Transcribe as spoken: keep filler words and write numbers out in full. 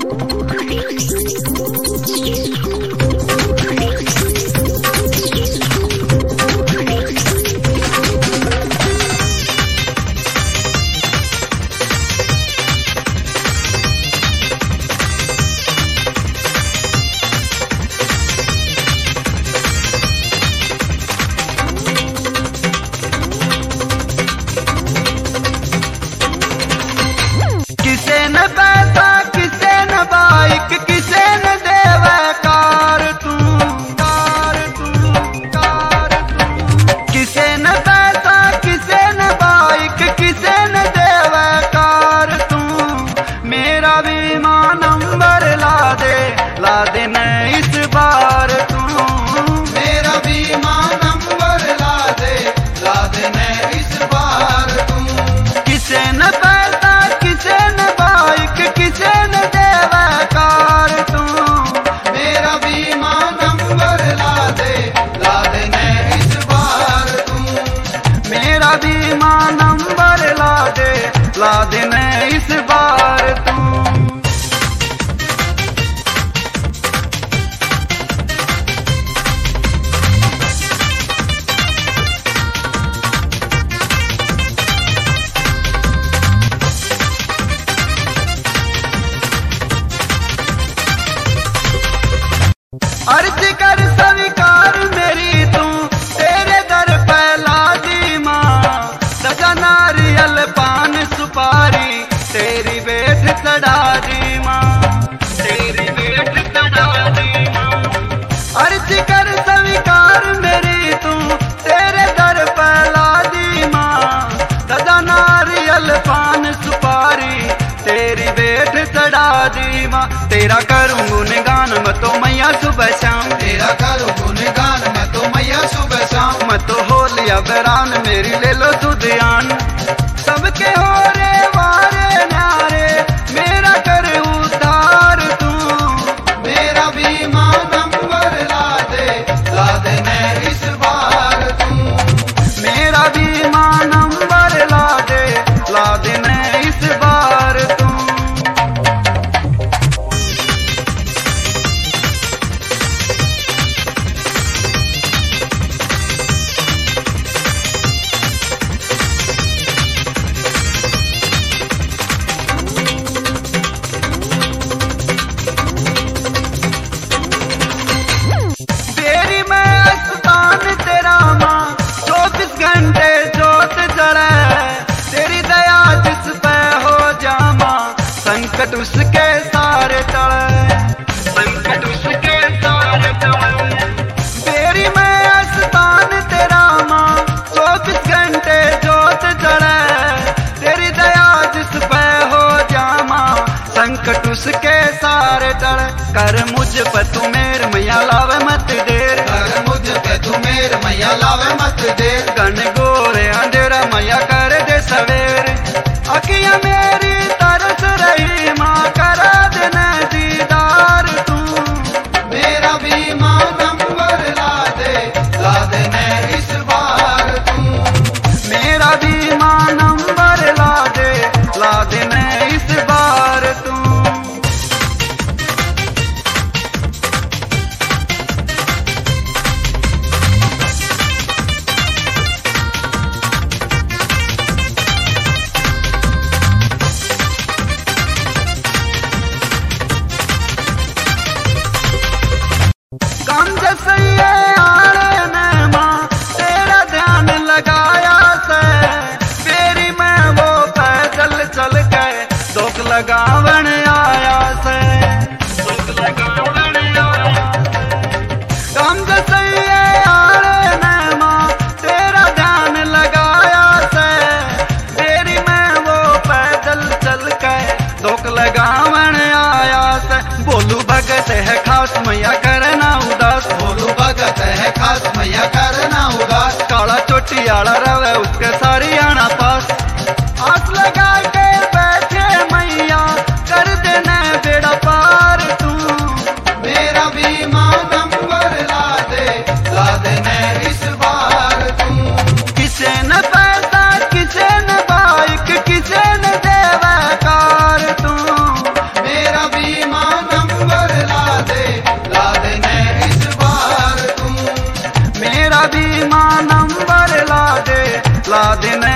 ला देना इस बार तू। अर्ज कर स्वीकार मेरी तू तेरे दर पे लाजी माँ, सजा नारियल पान सुपारी तेरी बेट चढ़ा दी माँ, तेरी बेट चढ़ा दी माँ। अर्ज कर स्वीकार मेरी तू तेरे दर पे लाजी माँ, सजा नारियल पान सुपारी तेरी बेट चढ़ा दी माँ। तेरा करूँ गुणगान मैं तो मैया सुबह शाम, तेरा करूँ गुणगान मैं तो मैया सुबह शाम। मैं तो हो लिया बैरान मेरी ले लो सुधियान, सबके हो रे वारे नारे मेरा कर उतार तू। मेरा बीमा नंबर ला दे, ला दे मैं इस बार तू। मेरा बीमा नंबर ला दे, ला दे मैं इस बार तू। घंटे जोत जड़े तेरी दया जिस पे हो जामा, संकट उसके सारे टले, संकट उसके सारे टले। तेरी मैं स्थान तेरा माँ चौबीस घंटे जोत जड़े तेरी दया जिस पे हो जामा, संकट उसके सारे टले। कर मुझ पे तू मेर मैया लावे मत देर, कर मुझ पे तू मेर मैया लावे मत देर। गन गोरे अंधेरा मैया कर दे सवेर, अखियां मेरी तरस रही माँ करा देना दीदार तू। मेरा बीमा नंबर ला दे, ला दे मैं इस बार तू। मेरा बीमा नंबर ला दे, ला दे मैं इस बार तू। काम जैसे आड़े में माँ तेरा ध्यान लगाया से, तेरी मैं वो पैदल चल के दुख लगावन आया से, दुख लगावन आया। काम जैसे आड़े में माँ तेरा ध्यान लगाया से, तेरी मैं वो पैदल चल के दुख लगावन आया से। बोलू भगत है खास मैया करना उदास, बोलू भगत है खास मैया करना उदास। काला चोटी आला रवे उसके सारी आना पास, आस लगा के बैठे मैया कर देना बेड़ा पार तू। मेरा बीमा नंबर ला दे, ला दे मैं इस बार तू। किसे न पैसा किसे न बाइक किसे न देवे कार तू। मेरा बीमा याद ने